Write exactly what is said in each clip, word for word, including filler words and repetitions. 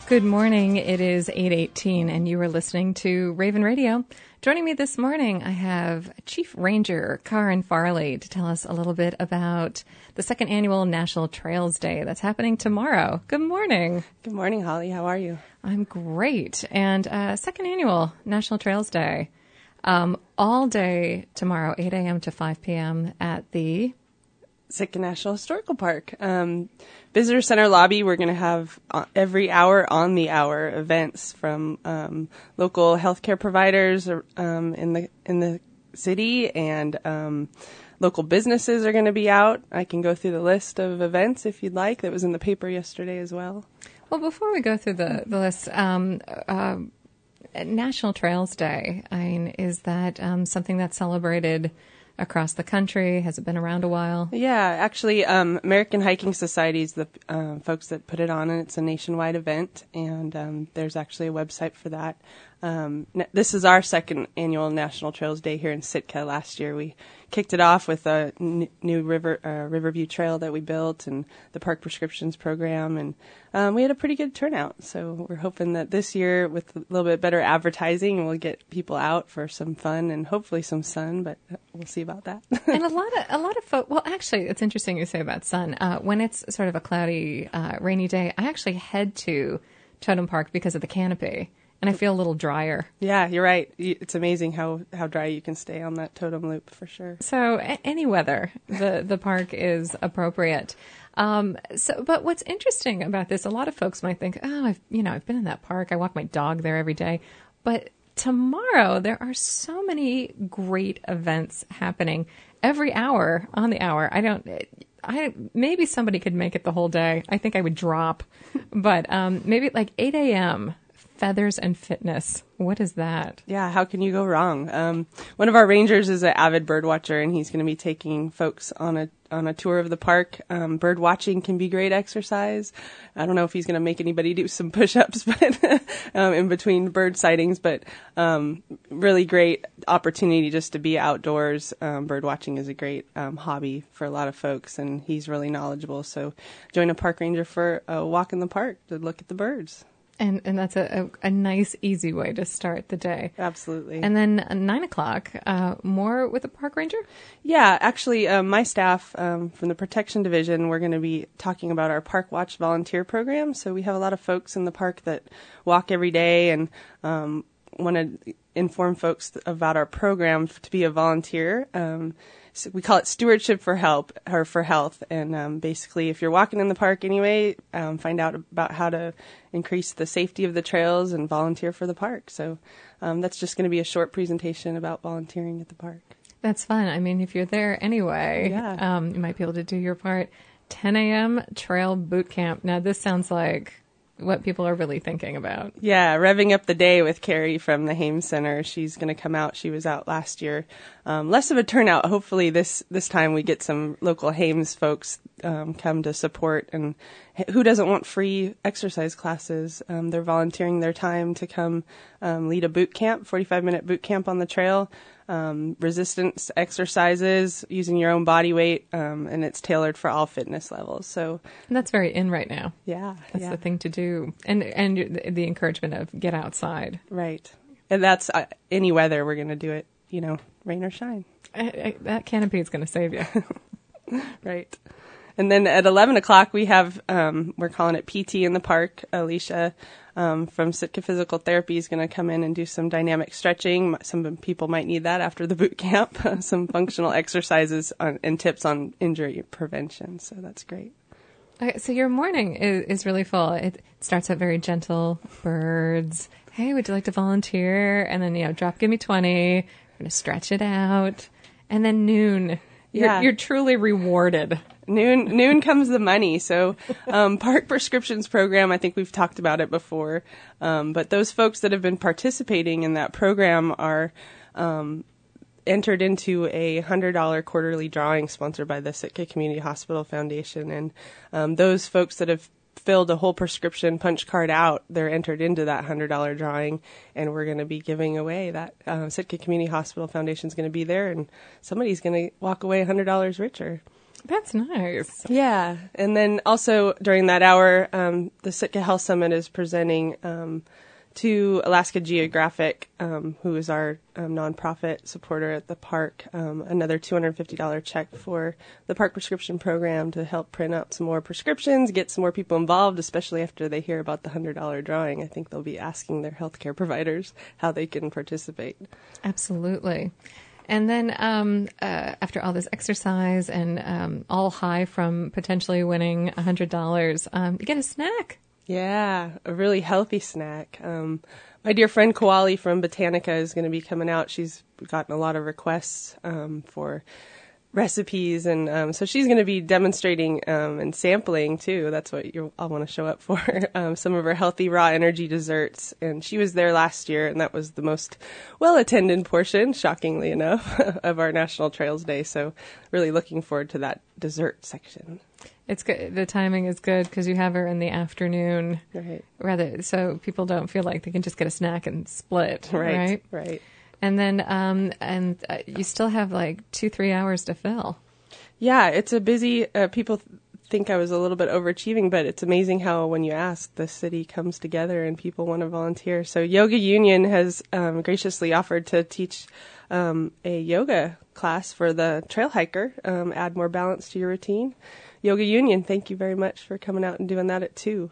Good morning. It is eight eighteen, and you are listening to Raven Radio. Joining me this morning, I have Chief Ranger Karen Farley to tell us a little bit about the second annual National Trails Day that's happening tomorrow. Good morning. Good morning, Holly. How are you? I'm great. And uh, second annual National Trails Day, um, all day tomorrow, eight a.m. to five p.m. at the Sitka National Historical Park. Um, Visitor Center lobby, we're going to have uh, every hour on the hour events from um, local healthcare providers um, in the in the city, and um, local businesses are going to be out. I can go through the list of events if you'd like. That was in the paper yesterday as well. Well, before we go through the, the list, um, uh, National Trails Day, I mean, is that um, something that's celebrated across the country? Has it been around a while? Yeah, actually, um, American Hiking Society is the uh, folks that put it on, and it's a nationwide event, and um, there's actually a website for that. Um, this is our second annual National Trails Day here in Sitka. Last year we kicked it off with a n- new river uh, Riverview Trail that we built and the Park Prescriptions program, and um, we had a pretty good turnout. So we're hoping that this year, with a little bit better advertising, we'll get people out for some fun and hopefully some sun, but we'll see about that. And a lot of a lot of folks. Well, actually, it's interesting you say about sun. Uh, when it's sort of a cloudy, uh, rainy day, I actually head to Totem Park because of the canopy. And I feel a little drier. Yeah, you're right. It's amazing how, how dry you can stay on that totem loop for sure. So a- any weather, the, the park is appropriate. Um, so, but what's interesting about this, a lot of folks might think, oh, I've, you know, I've been in that park. I walk my dog there every day. But tomorrow, there are so many great events happening every hour on the hour. I don't... I, maybe somebody could make it the whole day. I think I would drop. But um, maybe at like eight a.m., Feathers and Fitness. What is that? Yeah, how can you go wrong? Um, one of our rangers is an avid bird watcher, and he's going to be taking folks on a on a tour of the park. Um, bird watching can be great exercise. I don't know if he's going to make anybody do some push-ups, but um, in between bird sightings, but um, really great opportunity just to be outdoors. Um, bird watching is a great um, hobby for a lot of folks, and he's really knowledgeable. So join a park ranger for a walk in the park to look at the birds. And and that's a, a, a nice, easy way to start the day. Absolutely. And then at nine o'clock, uh, more with the park ranger? Yeah, actually, um, my staff um, from the Protection Division, we're going to be talking about our Park Watch volunteer program. So we have a lot of folks in the park that walk every day and um, want to inform folks about our program to be a volunteer. Um, so we call it Stewardship for Help or for Health. And um, basically, if you're walking in the park anyway, um, find out about how to increase the safety of the trails and volunteer for the park. So um, that's just going to be a short presentation about volunteering at the park. That's fun. I mean, if you're there anyway, yeah. um, you might be able to do your part. ten a.m. Trail Boot Camp. Now, this sounds like what people are really thinking about. Yeah, revving up the day with Carrie from the Hames Center. She's going to come out. She was out last year. Um, less of a turnout. Hopefully this, this time we get some local Hames folks um, come to support. And who doesn't want free exercise classes? Um, they're volunteering their time to come um, lead a boot camp, forty-five minute boot camp on the trail. Um, resistance exercises using your own body weight, um, and it's tailored for all fitness levels. So and that's very in right now. Yeah, that's yeah. the thing to do, and and the, the encouragement of get outside. Right, and that's uh, any weather. We're going to do it, you know, rain or shine. I, I, that canopy is going to save you. Right. And then at eleven o'clock, we have, um, we're calling it P T in the park. Alicia um, from Sitka Physical Therapy is going to come in and do some dynamic stretching. Some people might need that after the boot camp. Some functional exercises on, and tips on injury prevention. So that's great. Okay, so your morning is, is really full. It starts out very gentle. Birds. Hey, would you like to volunteer? And then, you know, drop, give me twenty. We're going to stretch it out. And then noon. You're, yeah. you're truly rewarded. Noon noon comes the money. So um, Park Prescriptions program, I think we've talked about it before. Um, but those folks that have been participating in that program are um, entered into a one hundred dollars quarterly drawing sponsored by the Sitka Community Hospital Foundation. And um, those folks that have filled a whole prescription punch card out, they're entered into that one hundred dollars drawing, and we're going to be giving away that. Uh, Sitka Community Hospital Foundation is going to be there, and somebody's going to walk away one hundred dollars richer. That's nice. Yeah. And then also during that hour, um, the Sitka Health Summit is presenting um, to Alaska Geographic, um, who is our um, nonprofit supporter at the park, um, another two hundred fifty dollars check for the park prescription program to help print out some more prescriptions, get some more people involved, especially after they hear about the one hundred dollars drawing. I think they'll be asking their healthcare providers how they can participate. Absolutely. And then um, uh, after all this exercise and um, all high from potentially winning one hundred dollars, um, you get a snack. Yeah, a really healthy snack. Um, my dear friend Koali from Botanica is going to be coming out. She's gotten a lot of requests um, for recipes, and um, so she's going to be demonstrating um, and sampling too. That's what you I'll want to show up for. um, some of her healthy raw energy desserts, and she was there last year, and that was the most well-attended portion, shockingly enough, of our National Trails Day. So really looking forward to that dessert section. It's good. The timing is good because you have her in the afternoon, Right. rather so people don't feel like they can just get a snack and split. Right. Right. Right. And then, um, and uh, you still have like two, three hours to fill. Yeah, it's a busy, uh, people th- think I was a little bit overachieving, but it's amazing how when you ask, the city comes together and people want to volunteer. So Yoga Union has um, graciously offered to teach um, a yoga class for the trail hiker, um, add more balance to your routine. Yoga Union, thank you very much for coming out and doing that at two.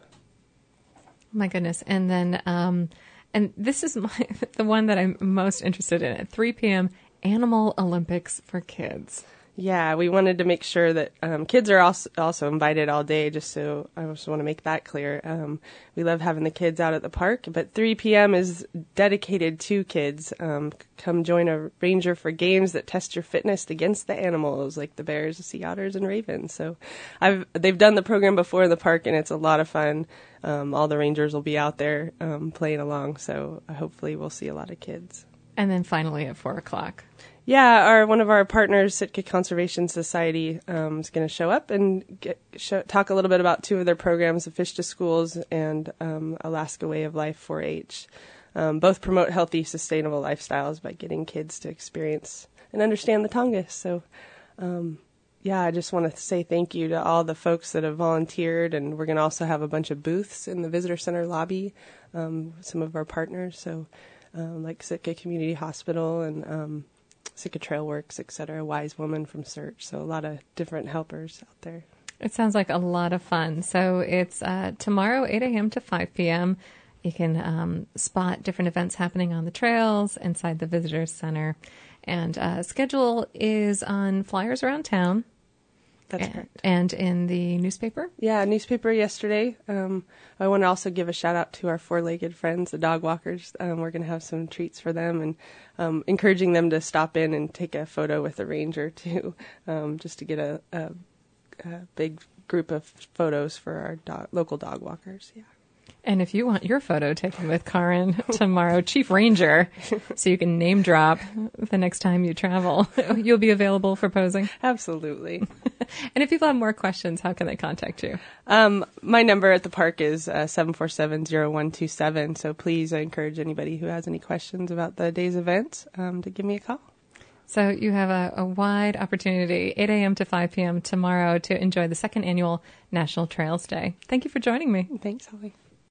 Oh my goodness. And then, um, and this is my, the one that I'm most interested in at three p.m. Animal Olympics for kids. Yeah, we wanted to make sure that um, kids are also, also invited all day, just so I just want to make that clear. Um, we love having the kids out at the park, but three p.m. is dedicated to kids. Um, come join a ranger for games that test your fitness against the animals, like the bears, the sea otters, and ravens. So I've they've done the program before in the park, and it's a lot of fun. Um, all the rangers will be out there um, playing along, so hopefully we'll see a lot of kids. And then finally at four o'clock. Yeah, our one of our partners, Sitka Conservation Society, um, is going to show up and get, show, talk a little bit about two of their programs, the Fish to Schools and um, Alaska Way of Life four H. Um, both promote healthy, sustainable lifestyles by getting kids to experience and understand the Tongass. So, um, yeah, I just want to say thank you to all the folks that have volunteered, and we're going to also have a bunch of booths in the Visitor Center lobby, um, some of our partners, so um, like Sitka Community Hospital and um, Sitka Trail Works, et cetera, Wise Woman from Search. So a lot of different helpers out there. It sounds like a lot of fun. So it's uh, tomorrow, eight a.m. to five p.m. You can um, spot different events happening on the trails inside the Visitors Center. And uh, schedule is on flyers around town. That's and, correct. And in the newspaper? Yeah, newspaper yesterday. Um, I want to also give a shout out to our four-legged friends, the dog walkers. Um, we're going to have some treats for them, and um, encouraging them to stop in and take a photo with the ranger too, um, just to get a, a, a big group of photos for our dog, local dog walkers. Yeah. And if you want your photo taken with Karin tomorrow, Chief Ranger, so you can name drop the next time you travel, you'll be available for posing? Absolutely. And if people have more questions, how can they contact you? Um, my number at the park is uh, seven four seven, zero one two seven, so please, I encourage anybody who has any questions about the day's event um, to give me a call. So you have a, a wide opportunity, eight a.m. to five p.m. tomorrow, to enjoy the second annual National Trails Day. Thank you for joining me. Thanks, Holly.